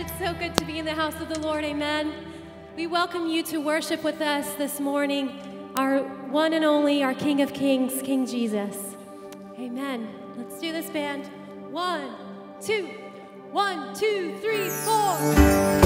So good to be in the house of the Lord, amen. We welcome you to worship with us this morning, our one and only, our King of Kings, King Jesus. Amen. Let's do this, band. 1, 2, 1, 2, 3, 4.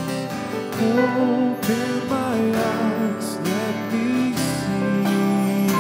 Open my eyes, let me see.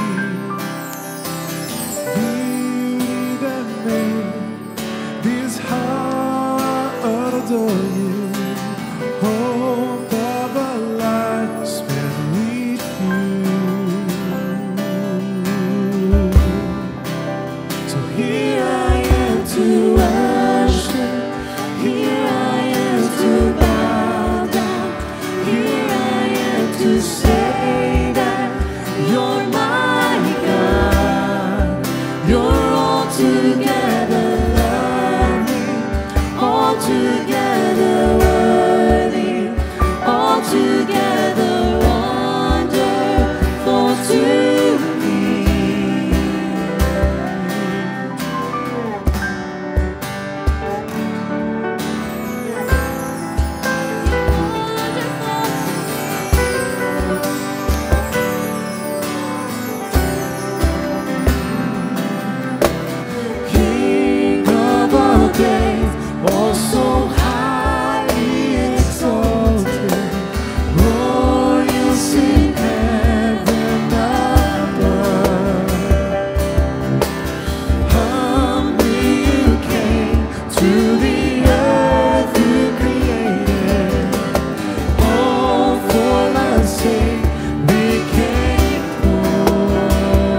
oh so highly exalted, glorious in heaven above. Humbly you came to the earth you created, all for our sake became poor.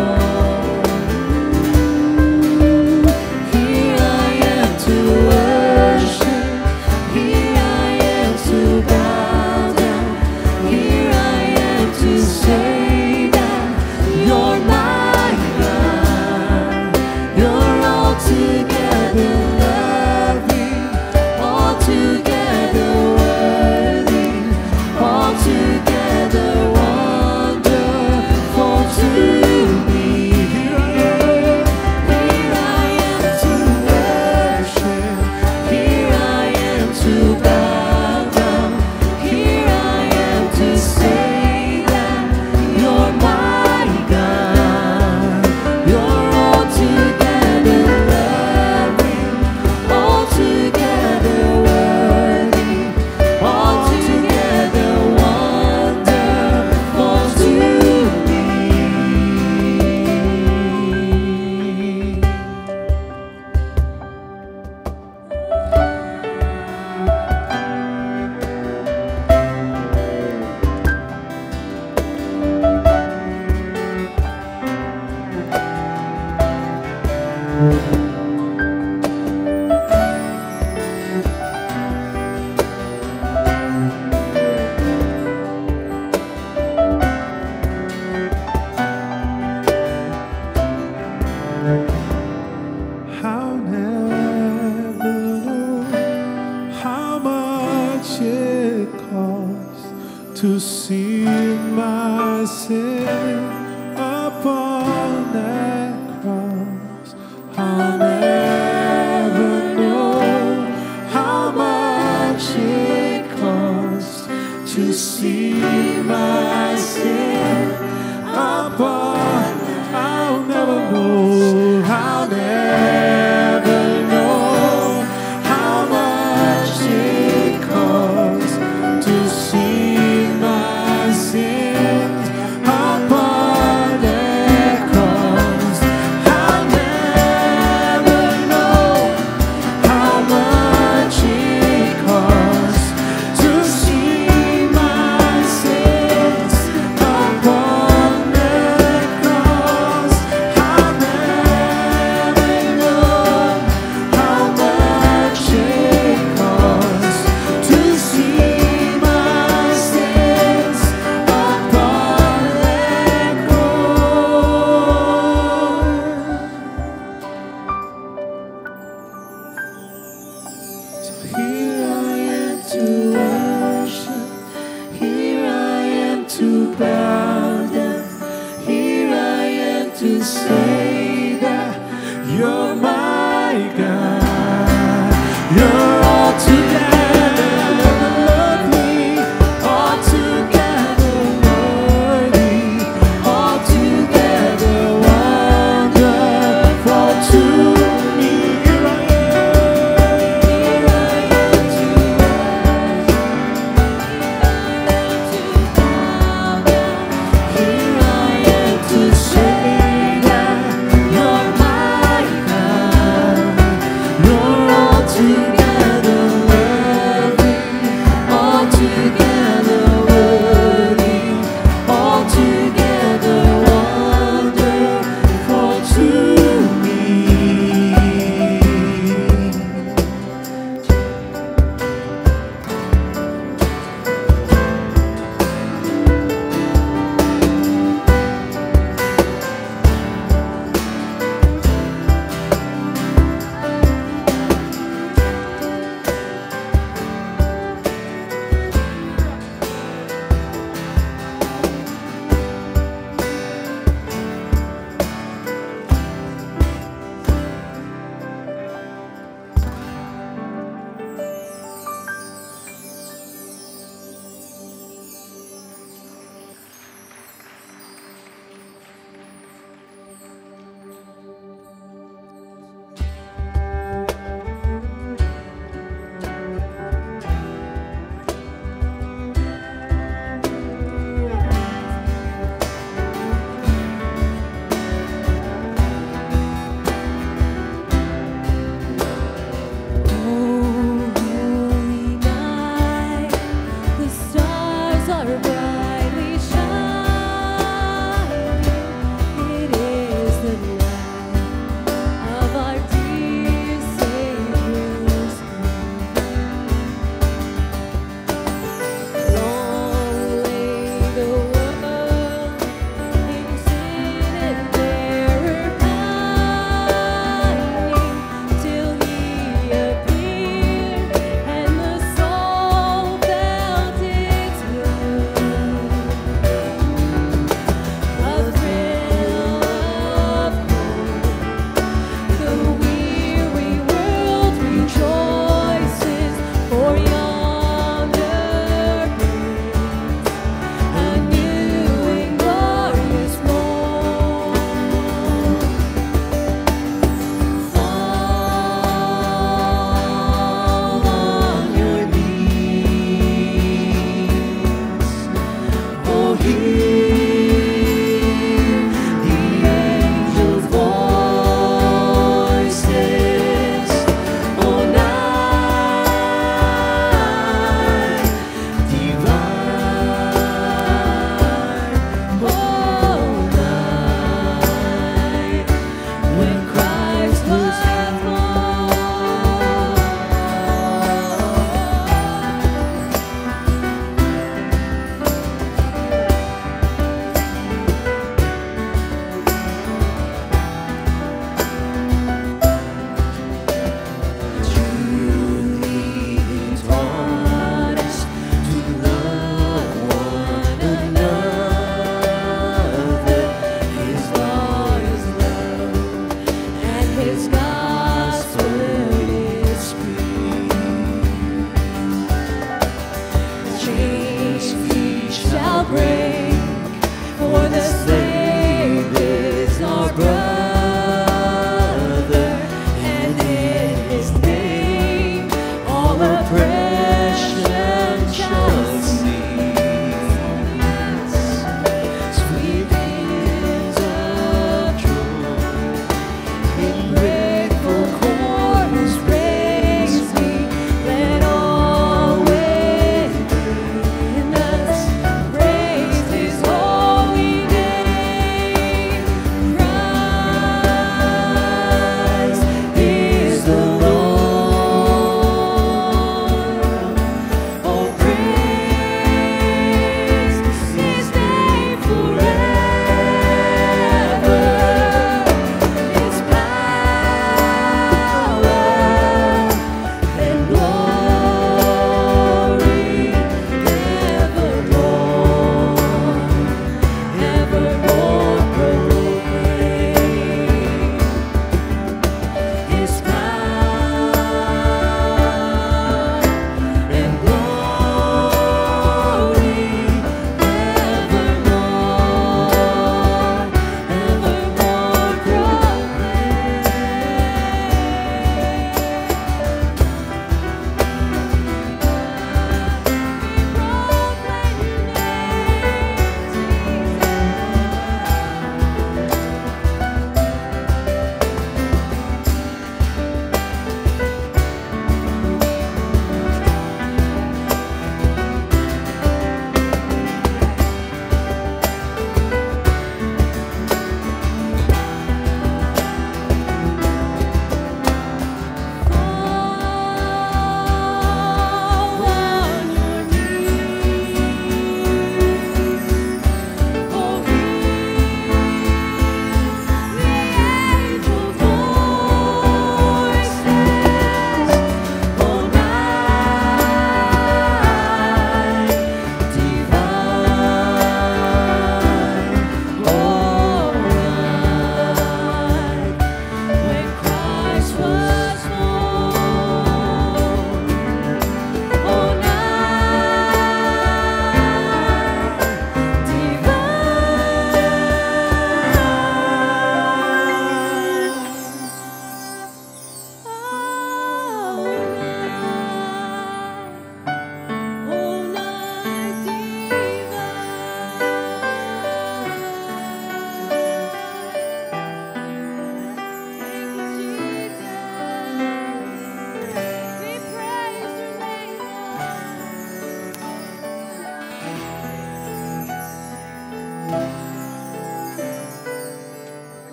Here I am to worship, here I am to bow down, here I am to say that you're my God. You're altogether loving, altogether worthy, altogether wonderful to me. Here I am to worship, here I am to bow down, here I am to say that you're my God. You're altogether loving, altogether worthy, altogether wonderful to me. I'll never know how much it costs to see my sin upon that cross. I'll never know how much it costs to see my sin upon. I'll never know. I'll never know how much it costs to see my sins upon that cross. I'll never know how much it costs to see my sins upon that cross. I'll never know how much it costs to see my sins upon that cross. So here I am to worship, here I am to bow down, here I am to say that you're my God. You're altogether lovely, altogether worthy, altogether wonderful to me. Here I am to here I am to say that you're my God.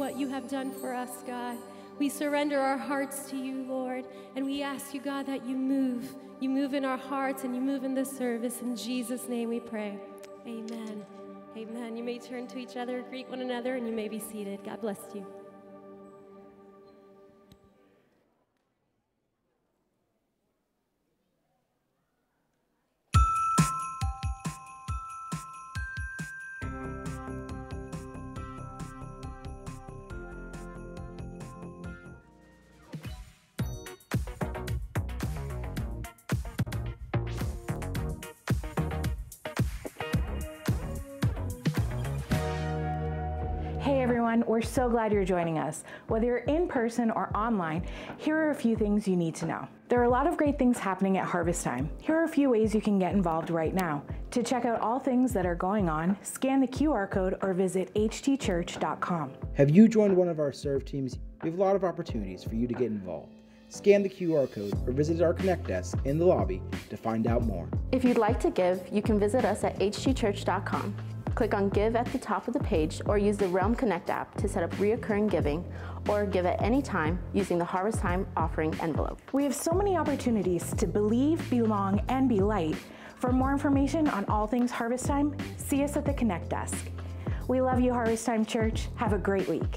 what you have done for us, God. We surrender our hearts to you, Lord, and we ask you, God, that you move. You move in our hearts and you move in this service. In Jesus' name we pray. Amen. Amen. You may turn to each other, greet one another, and you may be seated. God bless you. Hey everyone, we're so glad you're joining us. Whether you're in person or online, here are a few things you need to know. There are a lot of great things happening at Harvest Time. Here are a few ways you can get involved right now. To check out all things that are going on, scan the QR code or visit htchurch.com. Have you joined one of our serve teams? We have a lot of opportunities for you to get involved. Scan the QR code or visit our Connect desk in the lobby to find out more. If you'd like to give, you can visit us at htchurch.com. Click on Give at the top of the page or use the Realm Connect app to set up recurring giving or give at any time using the Harvest Time offering envelope. We have so many opportunities to believe, belong, and be light. For more information on all things Harvest Time, see us at the Connect desk. We love you, Harvest Time Church. Have a great week.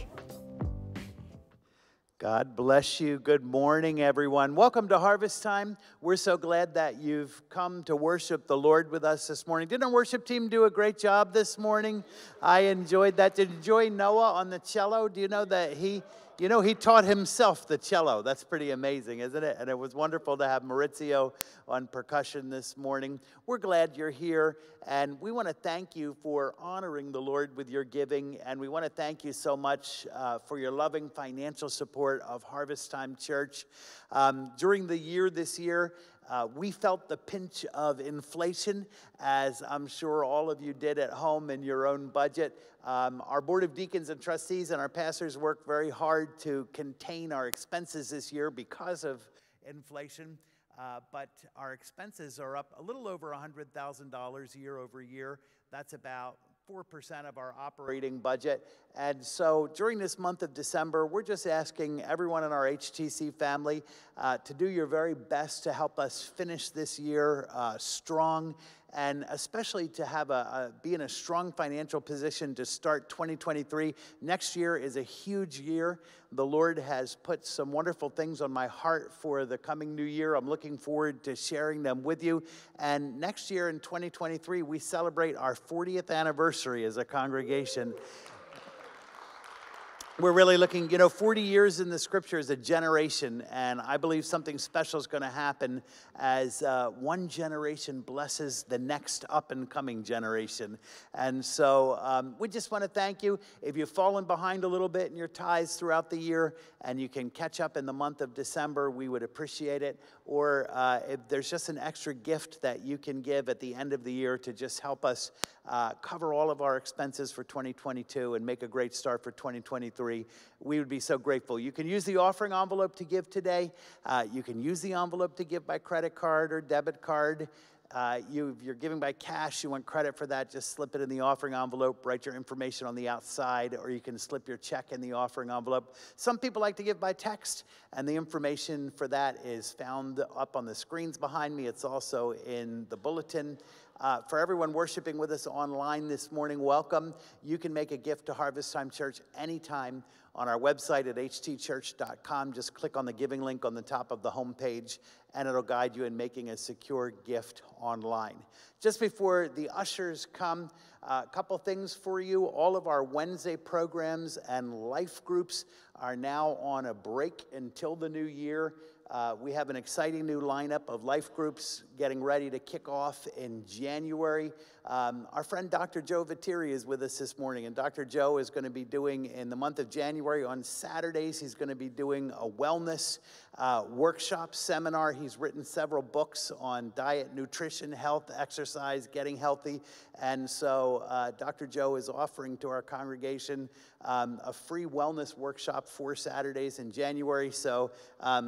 God bless you. Good morning, everyone. Welcome to Harvest Time. We're so glad that you've come to worship the Lord with us this morning. Didn't our worship team do a great job this morning? I enjoyed that. Did you enjoy Noah on the cello? Do you know that he taught himself the cello? That's pretty amazing, isn't it? And it was wonderful to have Maurizio on percussion this morning. We're glad you're here, and we want to thank you for honoring the Lord with your giving, and we want to thank you so much for your loving financial support of Harvest Time Church. During the year this year, we felt the pinch of inflation, as I'm sure all of you did at home in your own budget. Our Board of Deacons and Trustees and our pastors worked very hard to contain our expenses this year because of inflation. But our expenses are up a little over $100,000 year over year. That's about 4% of our operating budget. And so during this month of December, we're just asking everyone in our HTC family to do your very best to help us finish this year strong, and especially to have be in a strong financial position to start 2023. Next year is a huge year. The Lord has put some wonderful things on my heart for the coming new year. I'm looking forward to sharing them with you. And next year in 2023, we celebrate our 40th anniversary as a congregation. We're really looking, 40 years in the scripture is a generation, and I believe something special is going to happen as one generation blesses the next up-and-coming generation. And so we just want to thank you. If you've fallen behind a little bit in your tithes throughout the year and you can catch up in the month of December, we would appreciate it. Or if there's just an extra gift that you can give at the end of the year to just help us cover all of our expenses for 2022 and make a great start for 2023, we would be so grateful. You can use the offering envelope to give today. You can use the envelope to give by credit card or debit card. If you're giving by cash, you want credit for that, just slip it in the offering envelope, write your information on the outside, or you can slip your check in the offering envelope. Some people like to give by text, and the information for that is found up on the screens behind me. It's also in the bulletin. For everyone worshiping with us online this morning, welcome. You can make a gift to Harvest Time Church anytime on our website at htchurch.com. Just click on the giving link on the top of the homepage, and it'll guide you in making a secure gift online. Just before the ushers come, a couple things for you. All of our Wednesday programs and life groups are now on a break until the new year. We have an exciting new lineup of life groups getting ready to kick off in January. Our friend Dr. Joe Viteri is with us this morning, and Dr. Joe is going to be doing, in the month of January, on Saturdays, he's going to be doing a wellness workshop seminar. He's written several books on diet, nutrition, health, exercise, getting healthy, and so Dr. Joe is offering to our congregation a free wellness workshop for Saturdays in January, so you can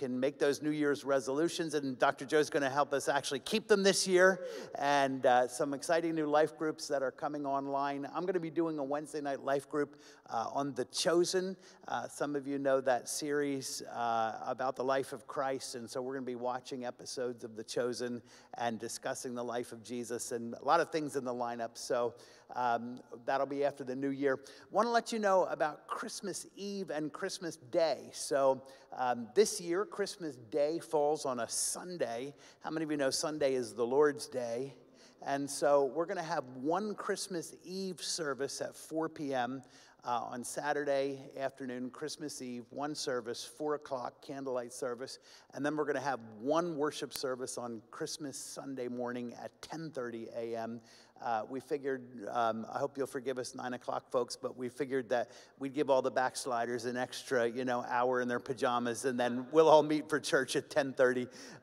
can make those New Year's resolutions, and Dr. Joe's going to help us actually keep them this year, and some exciting new life groups that are coming online. I'm going to be doing a Wednesday night life group on The Chosen. Some of you know that series about the life of Christ, and so we're going to be watching episodes of The Chosen and discussing the life of Jesus, and a lot of things in the lineup, so that'll be after the new year. Want to let you know about Christmas Eve and Christmas Day. So this year, Christmas Day falls on a Sunday. How many of you know Sunday is the Lord's Day? And so we're going to have one Christmas Eve service at 4 p.m. On Saturday afternoon, Christmas Eve, one service, 4 o'clock, candlelight service. And then we're going to have one worship service on Christmas Sunday morning at 10:30 a.m. We figured, I hope you'll forgive us 9 o'clock folks, but we figured that we'd give all the backsliders an extra, hour in their pajamas, and then we'll all meet for church at 10:30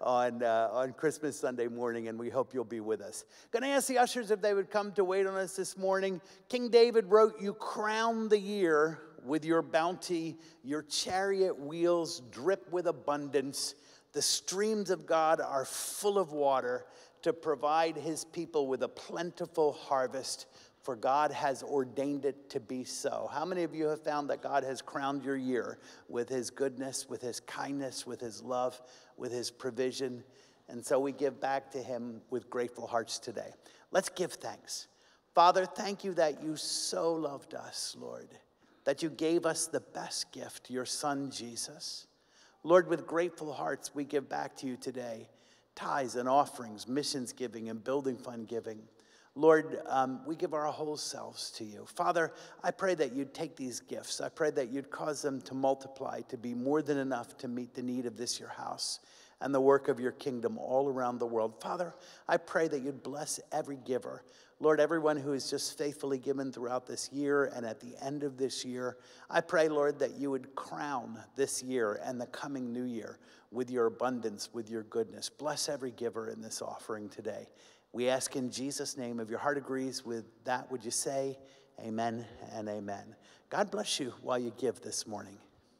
on Christmas Sunday morning, and we hope you'll be with us. Going to ask the ushers if they would come to wait on us this morning. King David wrote, "You crown the year with your bounty, your chariot wheels drip with abundance. The streams of God are full of water to provide his people with a plentiful harvest, for God has ordained it to be so." How many of you have found that God has crowned your year with his goodness, with his kindness, with his love, with his provision? And so we give back to him with grateful hearts today. Let's give thanks. Father, thank you that you so loved us, Lord, that you gave us the best gift, your son, Jesus. Lord, with grateful hearts, we give back to you today tithes and offerings, missions giving, and building fund giving. Lord, we give our whole selves to you. Father, I pray that you'd take these gifts. I pray that you'd cause them to multiply, to be more than enough to meet the need of this, your house, and the work of your kingdom all around the world. Father, I pray that you'd bless every giver. Lord, everyone who has just faithfully given throughout this year and at the end of this year, I pray, Lord, that you would crown this year and the coming new year with your abundance, with your goodness. Bless every giver in this offering today. We ask in Jesus' name. If your heart agrees with that, would you say amen and amen? God bless you while you give this morning.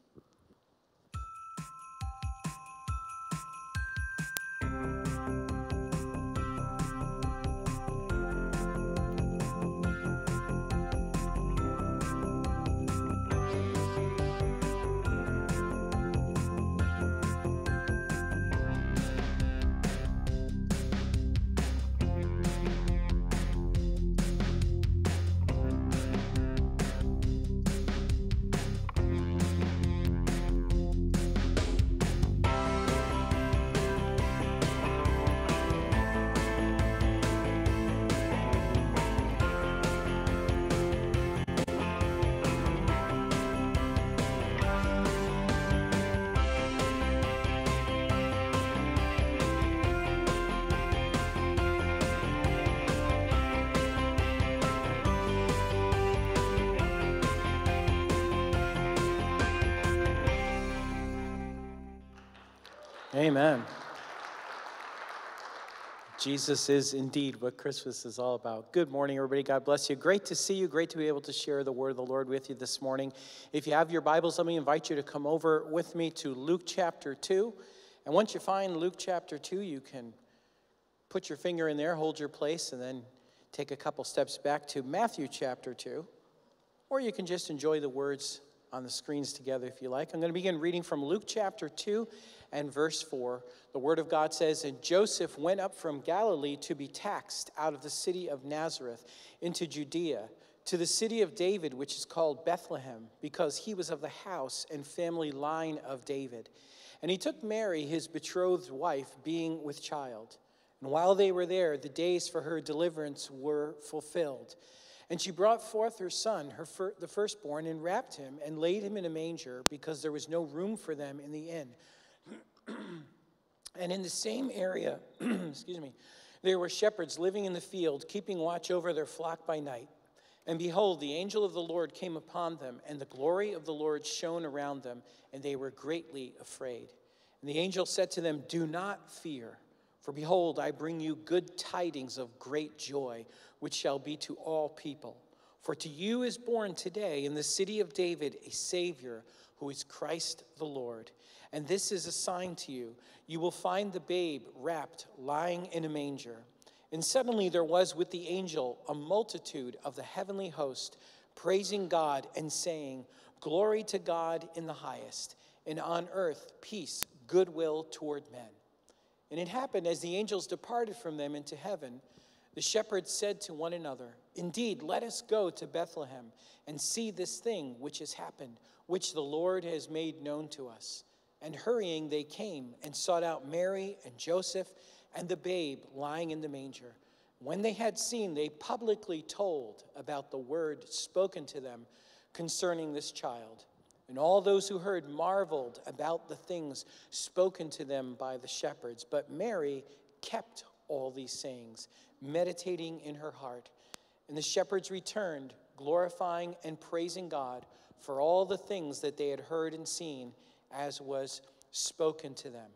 Amen. Jesus is indeed what Christmas is all about. Good morning, everybody. God bless you. Great to see you. Great to be able to share the word of the Lord with you this morning. If you have your Bibles, let me invite you to come over with me to Luke chapter 2. And once you find Luke chapter 2, you can put your finger in there, hold your place, and then take a couple steps back to Matthew chapter 2. Or you can just enjoy the words on the screens together if you like. I'm going to begin reading from Luke chapter 2 and verse 4. The word of God says, "And Joseph went up from Galilee to be taxed out of the city of Nazareth into Judea, to the city of David, which is called Bethlehem, because he was of the house and family line of David. And he took Mary, his betrothed wife, being with child. And while they were there, the days for her deliverance were fulfilled. And she brought forth her son, the firstborn, and wrapped him and laid him in a manger, because there was no room for them in the inn. And in the same area, there were shepherds living in the field, keeping watch over their flock by night. And behold, the angel of the Lord came upon them, and the glory of the Lord shone around them, and they were greatly afraid. And the angel said to them, 'Do not fear, for behold, I bring you good tidings of great joy, which shall be to all people. For to you is born today in the city of David a Savior, who is Christ the Lord. And this is a sign to you. You will find the babe wrapped, lying in a manger." And suddenly there was with the angel a multitude of the heavenly host, praising God and saying, "Glory to God in the highest, and on earth peace, goodwill toward men." And it happened as the angels departed from them into heaven, the shepherds said to one another, "Indeed, let us go to Bethlehem and see this thing which has happened, which the Lord has made known to us." And hurrying they came and sought out Mary and Joseph and the babe lying in the manger. When they had seen, they publicly told about the word spoken to them concerning this child. And all those who heard marveled about the things spoken to them by the shepherds. But Mary kept all these sayings, meditating in her heart. And the shepherds returned, glorifying and praising God for all the things that they had heard and seen, as was spoken to them.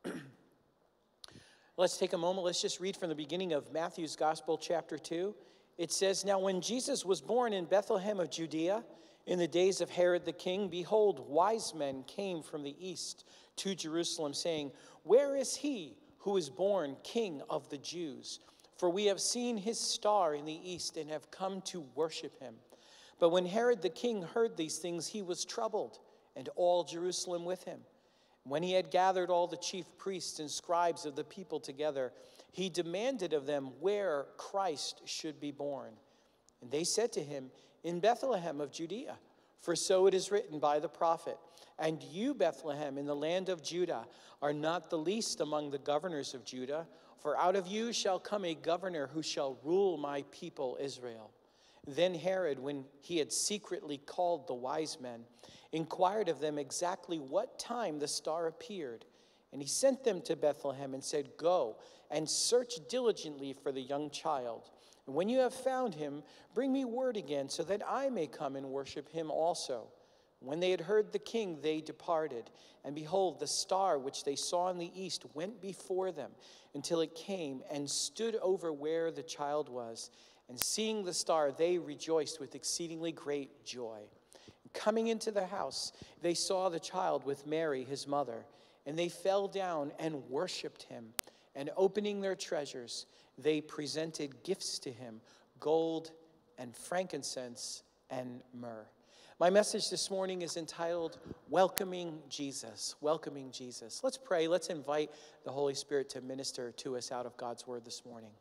Let's take a moment. Let's just read from the beginning of Matthew's Gospel, chapter 2. It says, "Now when Jesus was born in Bethlehem of Judea, in the days of Herod the king, behold, wise men came from the east to Jerusalem, saying, 'Where is he who is born King of the Jews? For we have seen his star in the east and have come to worship him.' But when Herod the king heard these things, he was troubled, and all Jerusalem with him. When he had gathered all the chief priests and scribes of the people together, he demanded of them where Christ should be born. And they said to him, 'In Bethlehem of Judea, for so it is written by the prophet, and you, Bethlehem, in the land of Judah, are not the least among the governors of Judah, for out of you shall come a governor who shall rule my people Israel.' Then Herod, when he had secretly called the wise men, inquired of them exactly what time the star appeared. And he sent them to Bethlehem and said, 'Go and search diligently for the young child. And when you have found him, bring me word again, so that I may come and worship him also.' When they had heard the king, they departed. And behold, the star which they saw in the east went before them until it came and stood over where the child was. And seeing the star, they rejoiced with exceedingly great joy. Coming into the house, they saw the child with Mary, his mother, and they fell down and worshiped him. And opening their treasures, they presented gifts to him, gold and frankincense and myrrh." My message this morning is entitled, "Welcoming Jesus." Welcoming Jesus. Let's pray. Let's invite the Holy Spirit to minister to us out of God's word this morning.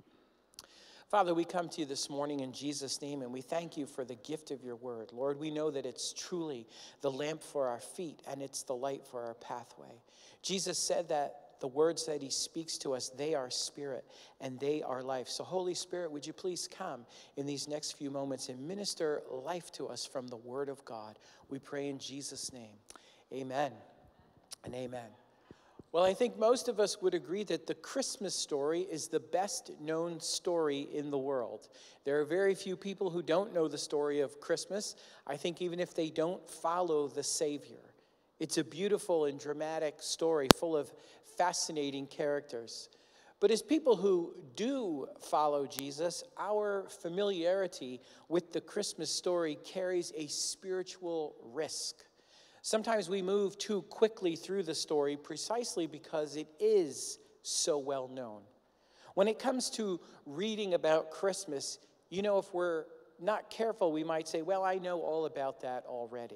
Father, we come to you this morning in Jesus' name, and we thank you for the gift of your word. Lord, we know that it's truly the lamp for our feet, and it's the light for our pathway. Jesus said that the words that he speaks to us, they are spirit, and they are life. So Holy Spirit, would you please come in these next few moments and minister life to us from the word of God? We pray in Jesus' name. Amen and amen. Well, I think most of us would agree that the Christmas story is the best known story in the world. There are very few people who don't know the story of Christmas, I think even if they don't follow the Savior. It's a beautiful and dramatic story full of fascinating characters. But as people who do follow Jesus, our familiarity with the Christmas story carries a spiritual risk. Sometimes we move too quickly through the story precisely because it is so well known. When it comes to reading about Christmas, you know, if we're not careful, we might say, well, I know all about that already.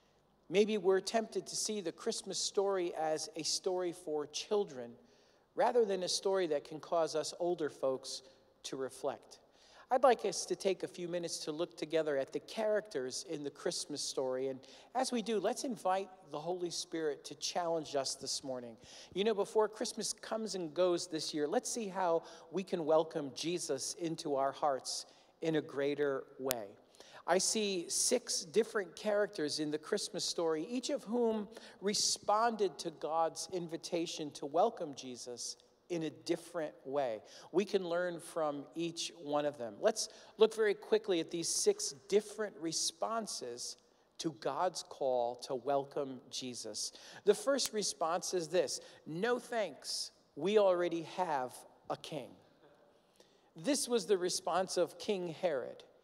Maybe we're tempted to see the Christmas story as a story for children rather than a story that can cause us older folks to reflect. I'd like us to take a few minutes to look together at the characters in the Christmas story. And as we do, let's invite the Holy Spirit to challenge us this morning. You know, before Christmas comes and goes this year, let's see how we can welcome Jesus into our hearts in a greater way. I see 6 different characters in the Christmas story, each of whom responded to God's invitation to welcome Jesus in a different way. We can learn from each one of them. Let's look very quickly at these 6 different responses to God's call to welcome Jesus. The first response is this: no thanks, we already have a king. This was the response of King Herod.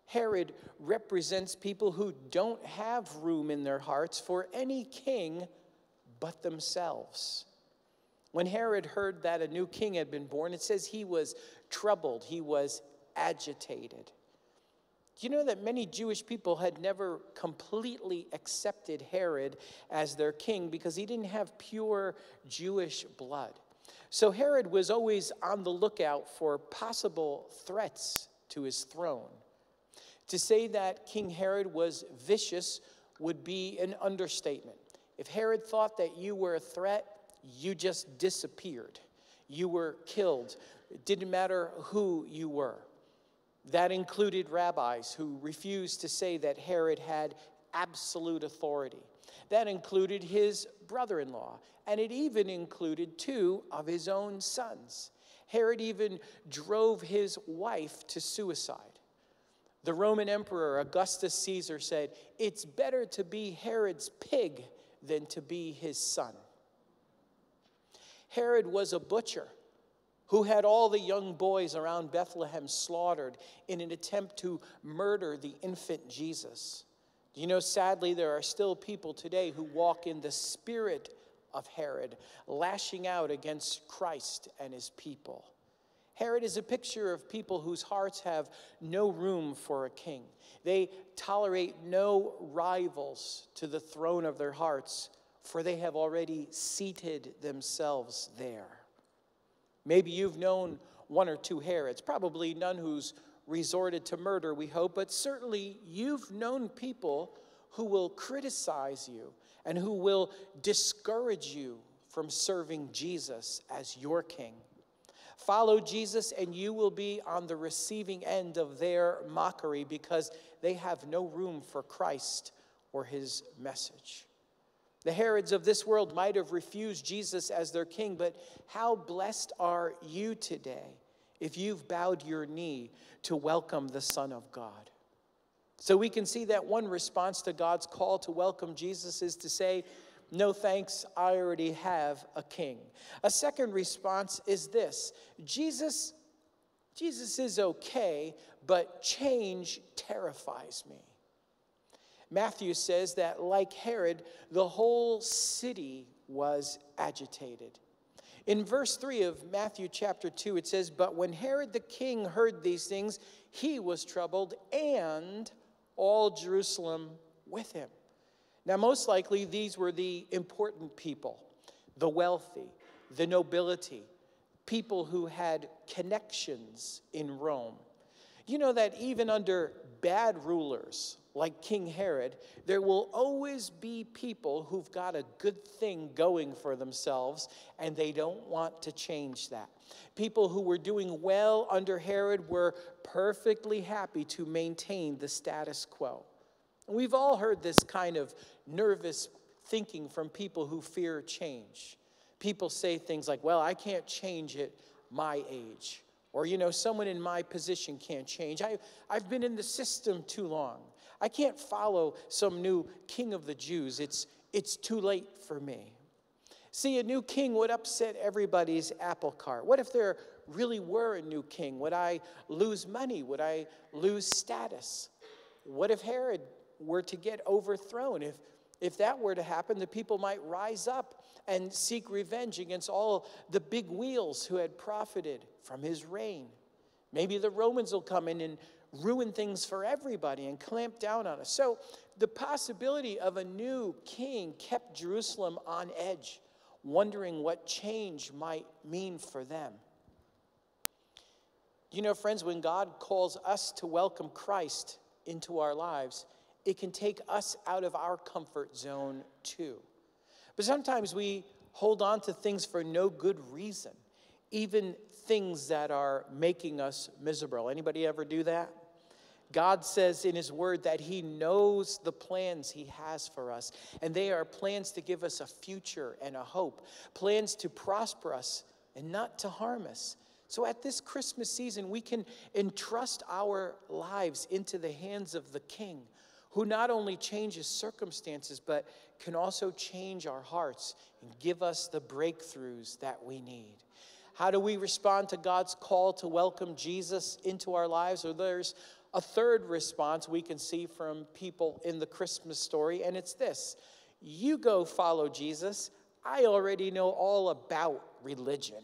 Herod represents people who don't have room in their hearts for any king but themselves. When Herod heard that a new king had been born, it says he was troubled, he was agitated. Do you know that many Jewish people had never completely accepted Herod as their king because he didn't have pure Jewish blood? So Herod was always on the lookout for possible threats to his throne. To say that King Herod was vicious would be an understatement. If Herod thought that you were a threat, you just disappeared. You were killed. It didn't matter who you were. That included rabbis who refused to say that Herod had absolute authority. That included his brother-in-law, and it even included 2 of his own sons. Herod even drove his wife to suicide. The Roman Emperor Augustus Caesar said, "It's better to be Herod's pig than to be his son." Herod was a butcher who had all the young boys around Bethlehem slaughtered in an attempt to murder the infant Jesus. You know, sadly, there are still people today who walk in the spirit of Herod, lashing out against Christ and his people. Herod is a picture of people whose hearts have no room for a king. They tolerate no rivals to the throne of their hearts, for they have already seated themselves there. Maybe you've known 1 or 2 Herods, probably none who's resorted to murder, we hope, but certainly you've known people who will criticize you and who will discourage you from serving Jesus as your king. Follow Jesus and you will be on the receiving end of their mockery because they have no room for Christ or his message. The Herods of this world might have refused Jesus as their king, but how blessed are you today if you've bowed your knee to welcome the Son of God? So we can see that one response to God's call to welcome Jesus is to say, "No thanks, I already have a king." A second response is this: Jesus is okay, but change terrifies me. Matthew says that, like Herod, the whole city was agitated. In verse 3 of Matthew chapter 2, it says, "But when Herod the king heard these things, he was troubled, and all Jerusalem with him." Now, most likely, these were the important people, the wealthy, the nobility, people who had connections in Rome. You know that even under bad rulers like King Herod, there will always be people who've got a good thing going for themselves, and they don't want to change that. People who were doing well under Herod were perfectly happy to maintain the status quo. And we've all heard this kind of nervous thinking from people who fear change. People say things like, "Well, I can't change at my age." Or, you know, "Someone in my position can't change. I've been in the system too long. I can't follow some new king of the Jews. It's too late for me." See, a new king would upset everybody's apple cart. What if there really were a new king? Would I lose money? Would I lose status? What if Herod were to get overthrown? If that were to happen, the people might rise up and seek revenge against all the big wheels who had profited from his reign. Maybe the Romans will come in and ruin things for everybody and clamp down on us. So the possibility of a new king kept Jerusalem on edge, wondering what change might mean for them. You know, friends, when God calls us to welcome Christ into our lives, it can take us out of our comfort zone too. But sometimes we hold on to things for no good reason, even things that are making us miserable. Anybody ever do that? God says in his word that he knows the plans he has for us, and they are plans to give us a future and a hope, plans to prosper us and not to harm us. So at this Christmas season, we can entrust our lives into the hands of the King, who not only changes circumstances, but can also change our hearts and give us the breakthroughs that we need. How do we respond to God's call to welcome Jesus into our lives? Well, there's A third response we can see from people in the Christmas story, and it's this: you go follow Jesus. I already know all about religion.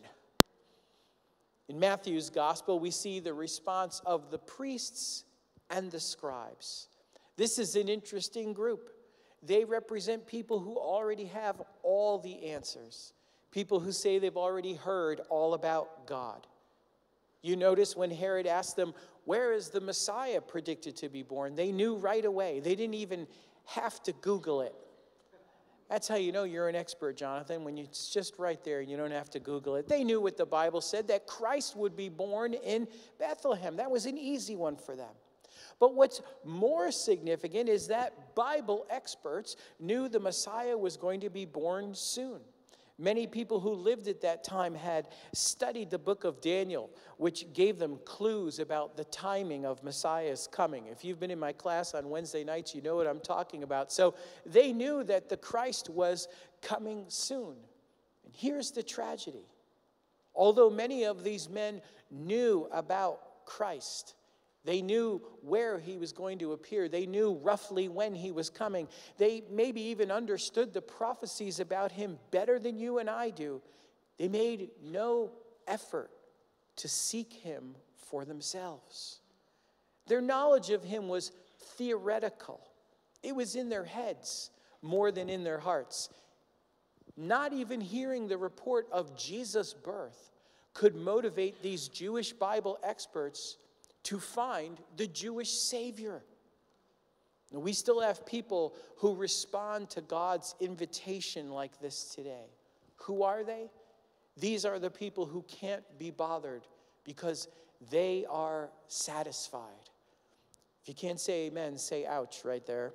In Matthew's gospel, we see the response of the priests and the scribes. This is an interesting group. They represent people who already have all the answers, people who say they've already heard all about God. You notice when Herod asked them, where is the Messiah predicted to be born? They knew right away. They didn't even have to Google it. That's how you know you're an expert, Jonathan, when it's just right there and you don't have to Google it. They knew what the Bible said, that Christ would be born in Bethlehem. That was an easy one for them. But what's more significant is that Bible experts knew the Messiah was going to be born soon. Many people who lived at that time had studied the book of Daniel, which gave them clues about the timing of Messiah's coming. If you've been in my class on Wednesday nights, you know what I'm talking about. So they knew that the Christ was coming soon. And here's the tragedy. Although many of these men knew about Christ, they knew where he was going to appear. They knew roughly when he was coming. They maybe even understood the prophecies about him better than you and I do. They made no effort to seek him for themselves. Their knowledge of him was theoretical. It was in their heads more than in their hearts. Not even hearing the report of Jesus' birth could motivate these Jewish Bible experts to find the Jewish Savior. Now, we still have people who respond to God's invitation like this today. Who are they? These are the people who can't be bothered because they are satisfied. If you can't say amen, say ouch right there.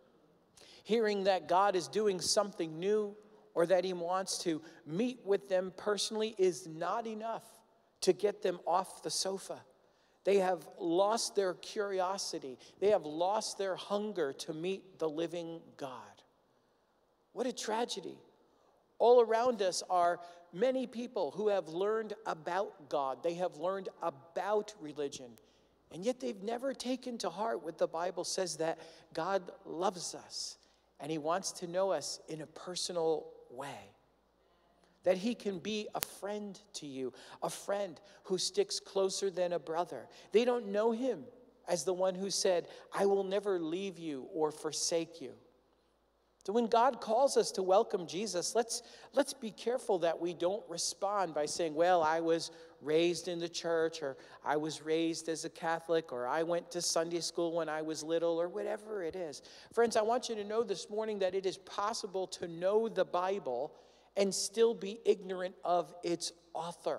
Hearing that God is doing something new or that he wants to meet with them personally is not enough to get them off the sofa. They have lost their curiosity. They have lost their hunger to meet the living God. What a tragedy. All around us are many people who have learned about God. They have learned about religion. And yet they've never taken to heart what the Bible says, that God loves us and he wants to know us in a personal way. That he can be a friend to you, a friend who sticks closer than a brother. They don't know him as the one who said, I will never leave you or forsake you. So when God calls us to welcome Jesus, let's be careful that we don't respond by saying, well, I was raised in the church, or I was raised as a Catholic, or I went to Sunday school when I was little, or whatever it is. Friends, I want you to know this morning that it is possible to know the Bible and still be ignorant of its author.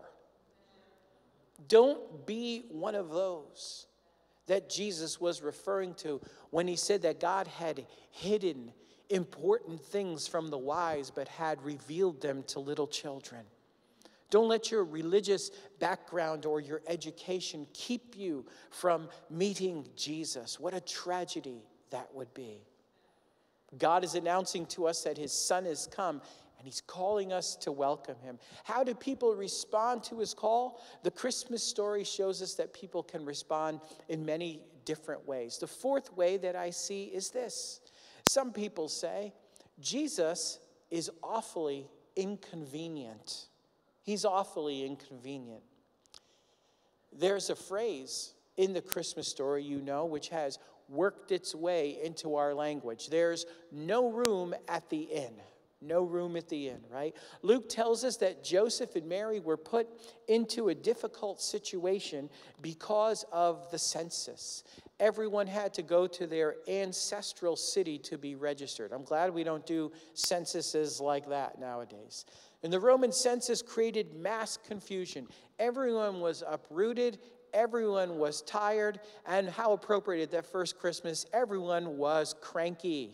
Don't be one of those that Jesus was referring to when he said that God had hidden important things from the wise but had revealed them to little children. Don't let your religious background or your education keep you from meeting Jesus. What a tragedy that would be. God is announcing to us that his Son has come, and he's calling us to welcome him. How do people respond to his call? The Christmas story shows us that people can respond in many different ways. The fourth way that I see is this. Some people say, Jesus is awfully inconvenient. He's awfully inconvenient. There's a phrase in the Christmas story, you know, which has worked its way into our language. There's no room at the inn. No room at the inn, right? Luke tells us that Joseph and Mary were put into a difficult situation because of the census. Everyone had to go to their ancestral city to be registered. I'm glad we don't do censuses like that nowadays. And the Roman census created mass confusion. Everyone was uprooted. Everyone was tired. And how appropriate that first Christmas, everyone was cranky.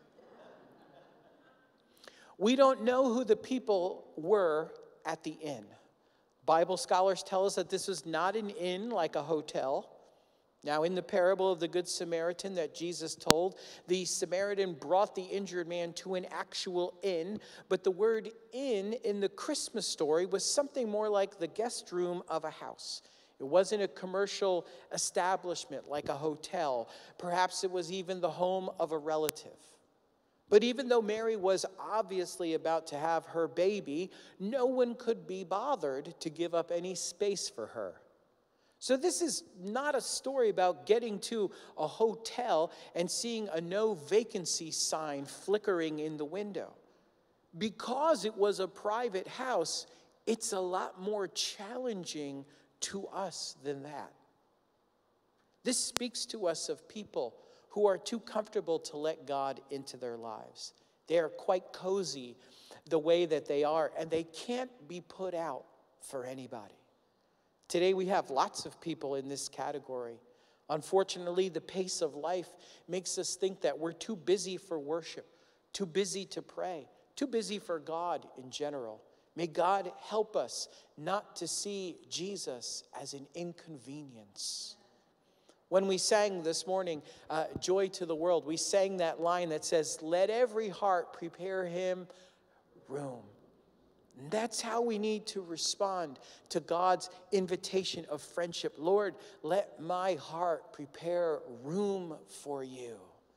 We don't know who the people were at the inn. Bible scholars tell us that this was not an inn like a hotel. Now, in the parable of the Good Samaritan that Jesus told, the Samaritan brought the injured man to an actual inn, but the word inn in the Christmas story was something more like the guest room of a house. It wasn't a commercial establishment like a hotel. Perhaps it was even the home of a relative. But even though Mary was obviously about to have her baby, no one could be bothered to give up any space for her. So this is not a story about getting to a hotel and seeing a no vacancy sign flickering in the window. Because it was a private house, it's a lot more challenging to us than that. This speaks to us of people who are too comfortable to let God into their lives. They are quite cozy the way that they are, and they can't be put out for anybody. Today we have lots of people in this category. Unfortunately, the pace of life makes us think that we're too busy for worship, too busy to pray, too busy for God in general. May God help us not to see Jesus as an inconvenience. When we sang this morning, Joy to the World, we sang that line that says, let every heart prepare him room. And that's how we need to respond to God's invitation of friendship. Lord, let my heart prepare room for you.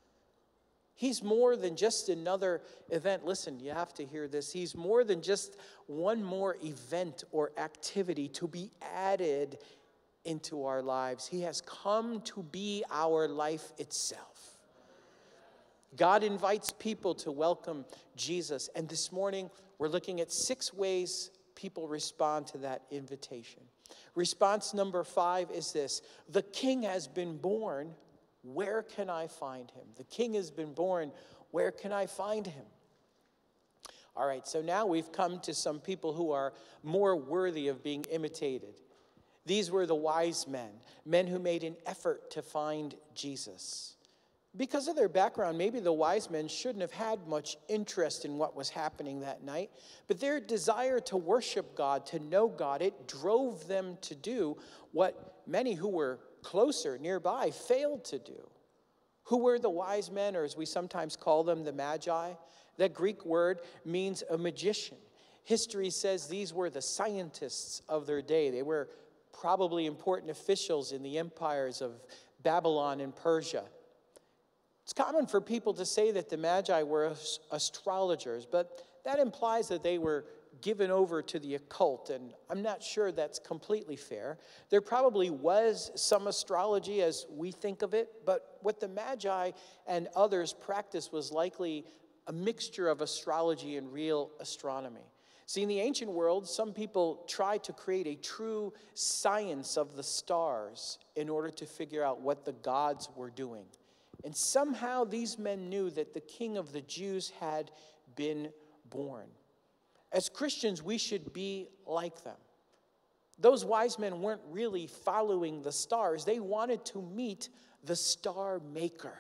He's more than just another event. Listen, you have to hear this. He's more than just one more event or activity to be added into our lives. He has come to be our life itself. God invites people to welcome Jesus. And this morning, we're looking at 6 ways people respond to that invitation. Response number 5 is this: the King has been born. Where can I find him? The King has been born. Where can I find him? All right, so now we've come to some people who are more worthy of being imitated. These were the wise men who made an effort to find Jesus. Because of their background, maybe the wise men shouldn't have had much interest in what was happening that night, but their desire to worship God, to know God, it drove them to do what many who were closer, nearby, failed to do. Who were the wise men, or as we sometimes call them, the Magi? That Greek word means a magician. History says these were the scientists of their day. They were probably important officials in the empires of Babylon and Persia. It's common for people to say that the Magi were astrologers, but that implies that they were given over to the occult, and I'm not sure that's completely fair. There probably was some astrology as we think of it, but what the Magi and others practiced was likely a mixture of astrology and real astronomy. See, in the ancient world, some people tried to create a true science of the stars in order to figure out what the gods were doing. And somehow these men knew that the King of the Jews had been born. As Christians, we should be like them. Those wise men weren't really following the stars. They wanted to meet the star maker.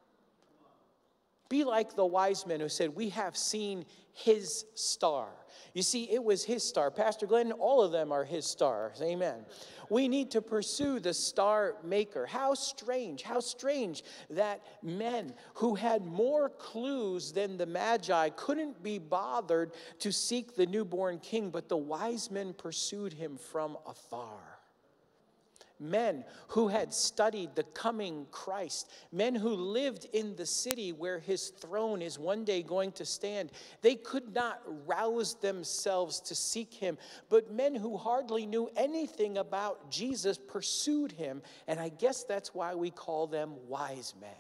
Be like the wise men who said, we have seen his star. You see, it was his star. Pastor Glenn, all of them are his stars. Amen. We need to pursue the star maker. How strange that men who had more clues than the Magi couldn't be bothered to seek the newborn king, but the wise men pursued him from afar. Men who had studied the coming Christ, men who lived in the city where his throne is one day going to stand, they could not rouse themselves to seek him, but men who hardly knew anything about Jesus pursued him, and I guess that's why we call them wise men.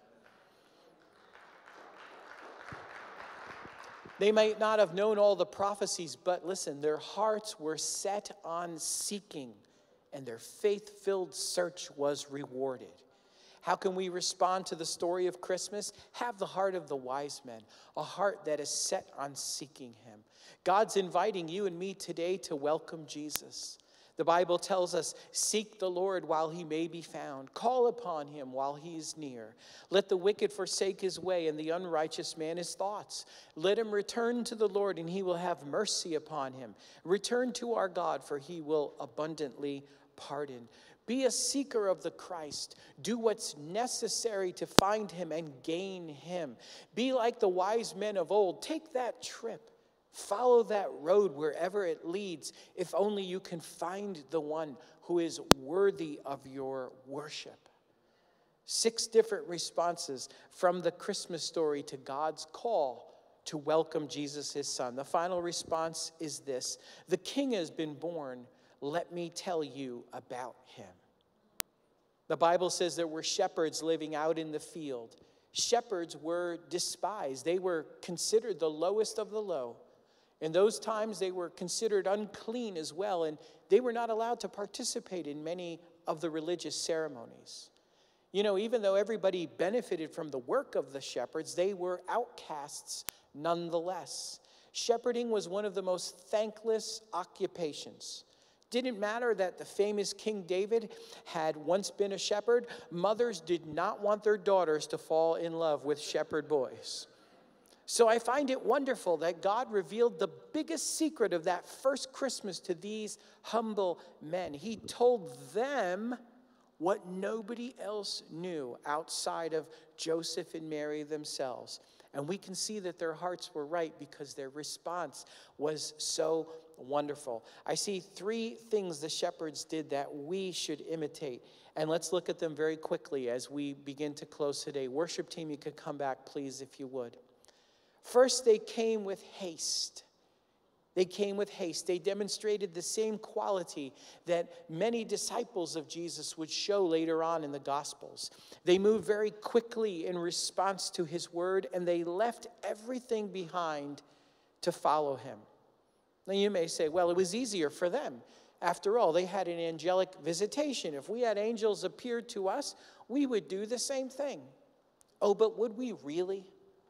They might not have known all the prophecies, but listen, their hearts were set on seeking, and their faith-filled search was rewarded. How can we respond to the story of Christmas? Have the heart of the wise men, a heart that is set on seeking him. God's inviting you and me today to welcome Jesus. The Bible tells us, seek the Lord while he may be found. Call upon him while he is near. Let the wicked forsake his way and the unrighteous man his thoughts. Let him return to the Lord and he will have mercy upon him. Return to our God, for he will abundantly pardon. Be a seeker of the Christ. Do what's necessary to find him and gain him. Be like the wise men of old. Take that trip. Follow that road wherever it leads, if only you can find the one who is worthy of your worship. 6 different responses from the Christmas story to God's call to welcome Jesus, his son. The final response is this: the king has been born. Let me tell you about him. The Bible says there were shepherds living out in the field. Shepherds were despised. They were considered the lowest of the low. In those times, they were considered unclean as well, and they were not allowed to participate in many of the religious ceremonies. You know, even though everybody benefited from the work of the shepherds, they were outcasts nonetheless. Shepherding was one of the most thankless occupations. Didn't matter that the famous King David had once been a shepherd. Mothers did not want their daughters to fall in love with shepherd boys. So I find it wonderful that God revealed the biggest secret of that first Christmas to these humble men. He told them what nobody else knew outside of Joseph and Mary themselves. And we can see that their hearts were right because their response was so wonderful. I see 3 things the shepherds did that we should imitate. And let's look at them very quickly as we begin to close today. Worship team, you could come back, please, if you would. First, they came with haste. They came with haste. They demonstrated the same quality that many disciples of Jesus would show later on in the Gospels. They moved very quickly in response to his word, and they left everything behind to follow him. Now you may say, well, it was easier for them. After all, they had an angelic visitation. If we had angels appear to us, we would do the same thing. Oh, but would we really?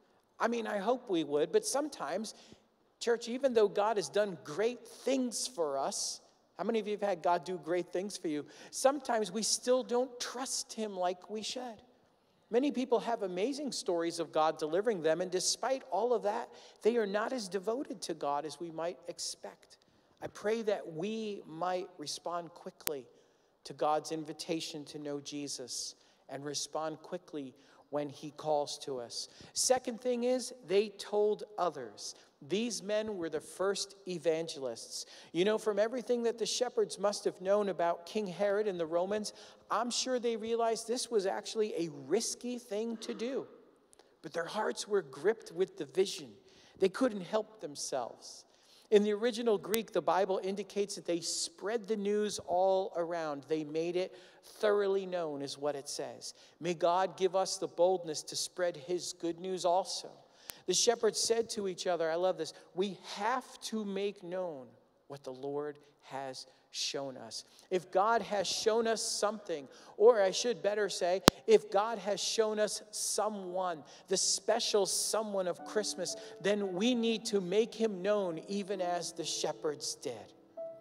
I mean, I hope we would, but sometimes, church, even though God has done great things for us, how many of you have had God do great things for you? Sometimes we still don't trust him like we should. Many people have amazing stories of God delivering them, and despite all of that, they are not as devoted to God as we might expect. I pray that we might respond quickly to God's invitation to know Jesus and respond quickly when he calls to us. Second thing is, they told others. These men were the first evangelists. You know, from everything that the shepherds must have known about King Herod and the Romans, I'm sure they realized this was actually a risky thing to do. But their hearts were gripped with the vision. They couldn't help themselves. In the original Greek, the Bible indicates that they spread the news all around. They made it thoroughly known, is what it says. May God give us the boldness to spread his good news also. The shepherds said to each other, I love this, we have to make known what the Lord has shown us. If God has shown us something, or I should better say, if God has shown us someone, the special someone of Christmas, then we need to make him known even as the shepherds did.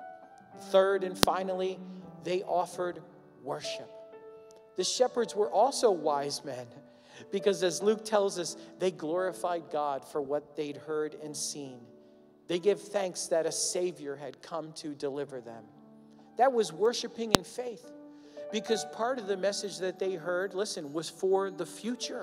Third and finally, they offered worship. The shepherds were also wise men, because as Luke tells us, they glorified God for what they'd heard and seen. They give thanks that a Savior had come to deliver them. That was worshiping in faith, because part of the message that they heard, listen, was for the future.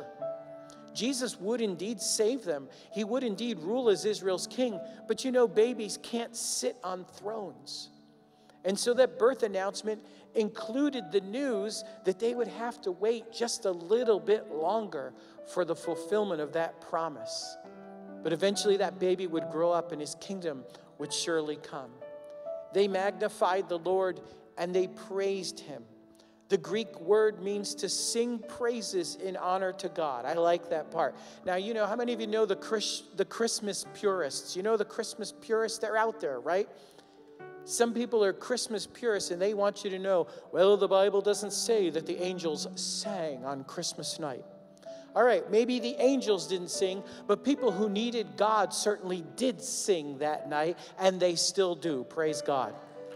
Jesus would indeed save them. He would indeed rule as Israel's king. But you know, babies can't sit on thrones. And so that birth announcement included the news that they would have to wait just a little bit longer for the fulfillment of that promise. But eventually that baby would grow up and his kingdom would surely come. They magnified the Lord and they praised him. The Greek word means to sing praises in honor to God. I like that part. Now, you know, how many of you know the Christmas purists? You know the Christmas purists? They're out there, right? Some people are Christmas purists and they want you to know, well, the Bible doesn't say that the angels sang on Christmas night. All right, maybe the angels didn't sing, but people who needed God certainly did sing that night, and they still do. Praise God.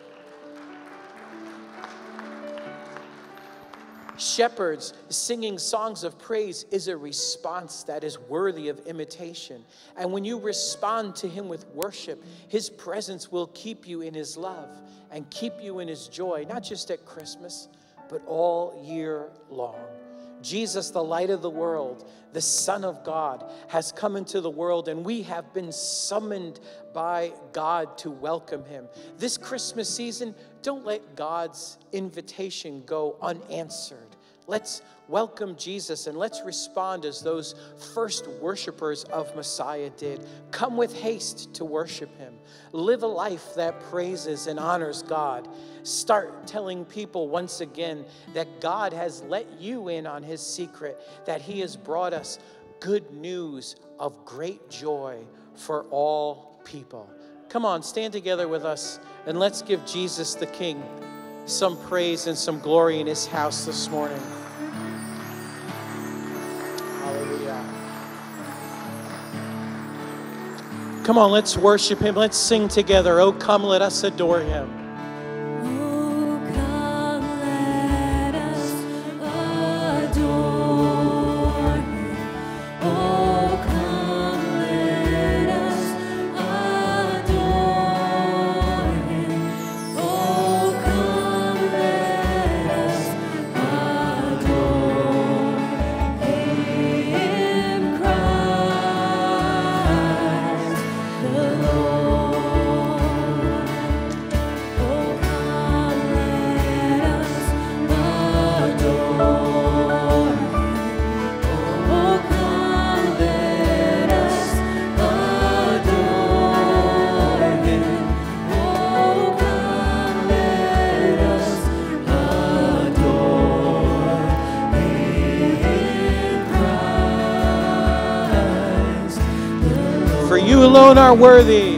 Shepherds singing songs of praise is a response that is worthy of imitation. And when you respond to him with worship, his presence will keep you in his love and keep you in his joy, not just at Christmas, but all year long. Jesus, the light of the world, the Son of God, has come into the world, and we have been summoned by God to welcome him. This Christmas season, don't let God's invitation go unanswered. Let's welcome Jesus, and let's respond as those first worshipers of Messiah did. Come with haste to worship him. Live a life that praises and honors God. Start telling people once again that God has let you in on his secret, that he has brought us good news of great joy for all people. Come on, stand together with us, and let's give Jesus the King some praise and some glory in his house this morning. Hallelujah. Come on, let's worship him. Let's sing together. Oh, come, let us adore him. You alone are worthy.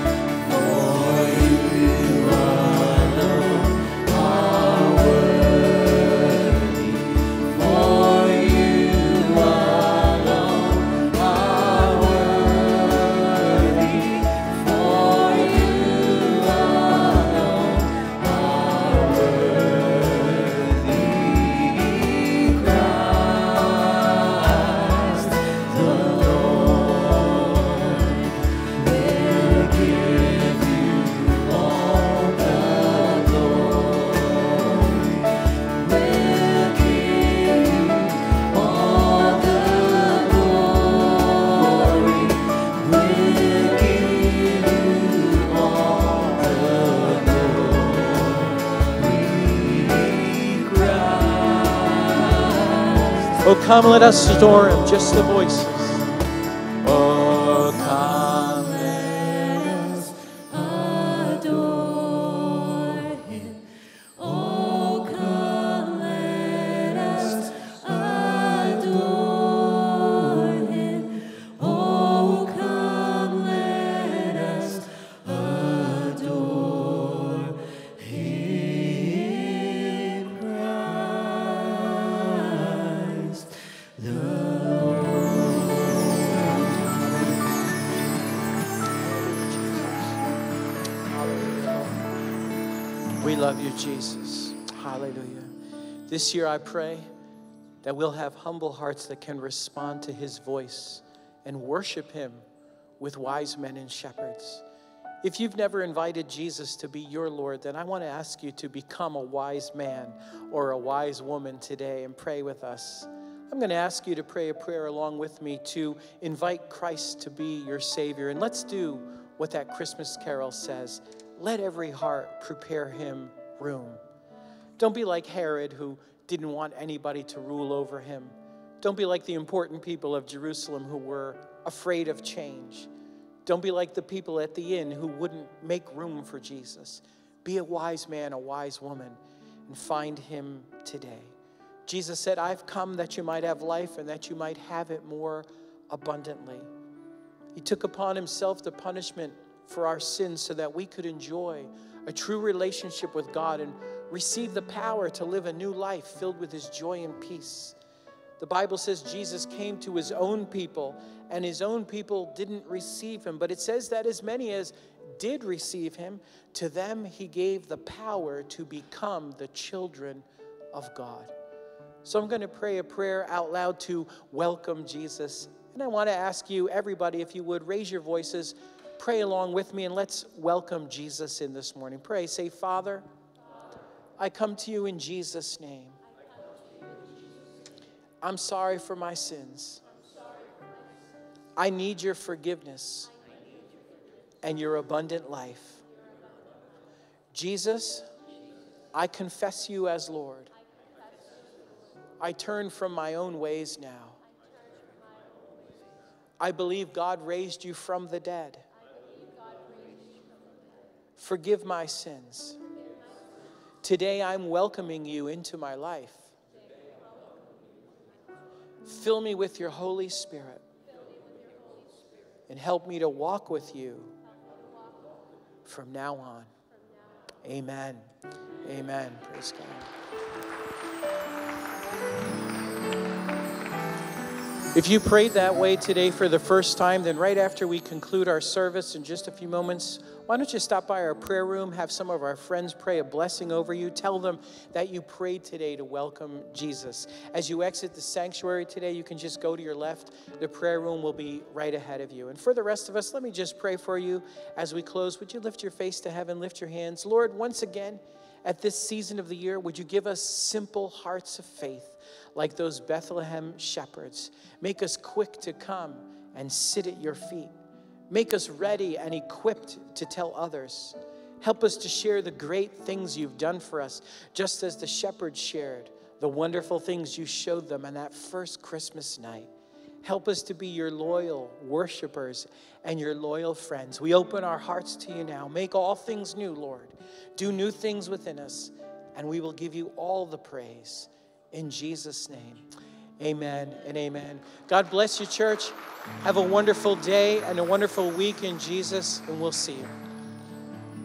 Oh, come, let us adore him. Just the voices. Oh, come, let us adore him. Oh, come, let us adore him. Oh, come, let us adore him, Christ the Lord. We love you, Jesus. Hallelujah. This year I pray that we'll have humble hearts that can respond to his voice and worship him with wise men and shepherds. If you've never invited Jesus to be your Lord, then I want to ask you to become a wise man or a wise woman today and pray with us. I'm going to ask you to pray a prayer along with me to invite Christ to be your Savior. And let's do what that Christmas carol says. Let every heart prepare him room. Don't be like Herod, who didn't want anybody to rule over him. Don't be like the important people of Jerusalem who were afraid of change. Don't be like the people at the inn who wouldn't make room for Jesus. Be a wise man, a wise woman, and find him today. Jesus said, I've come that you might have life and that you might have it more abundantly. He took upon himself the punishment for our sins so that we could enjoy a true relationship with God and receive the power to live a new life filled with his joy and peace. The Bible says Jesus came to his own people, and his own people didn't receive him. But it says that as many as did receive him, to them he gave the power to become the children of God. So I'm going to pray a prayer out loud to welcome Jesus. And I want to ask you, everybody, if you would, raise your voices, pray along with me, and let's welcome Jesus in this morning. Pray, say, Father, I come to you in Jesus' name. I'm sorry for my sins. I need your forgiveness and your abundant life. Jesus, I confess you as Lord. I turn from my own ways now. I believe God raised you from the dead. Forgive my sins. Today I'm welcoming you into my life. Fill me with your Holy Spirit and help me to walk with you from now on. Amen. Amen. Praise God. If you prayed that way today for the first time, then right after we conclude our service in just a few moments, why don't you stop by our prayer room, have some of our friends pray a blessing over you. Tell them that you prayed today to welcome Jesus. As you exit the sanctuary today, you can just go to your left. The prayer room will be right ahead of you. And for the rest of us, let me just pray for you as we close. Would you lift your face to heaven, lift your hands? Lord, once again, at this season of the year, would you give us simple hearts of faith like those Bethlehem shepherds? Make us quick to come and sit at your feet. Make us ready and equipped to tell others. Help us to share the great things you've done for us, just as the shepherds shared the wonderful things you showed them on that first Christmas night. Help us to be your loyal worshipers and your loyal friends. We open our hearts to you now. Make all things new, Lord. Do new things within us, and we will give you all the praise. In Jesus' name, amen and amen. God bless you, church. Have a wonderful day and a wonderful week in Jesus, and we'll see you.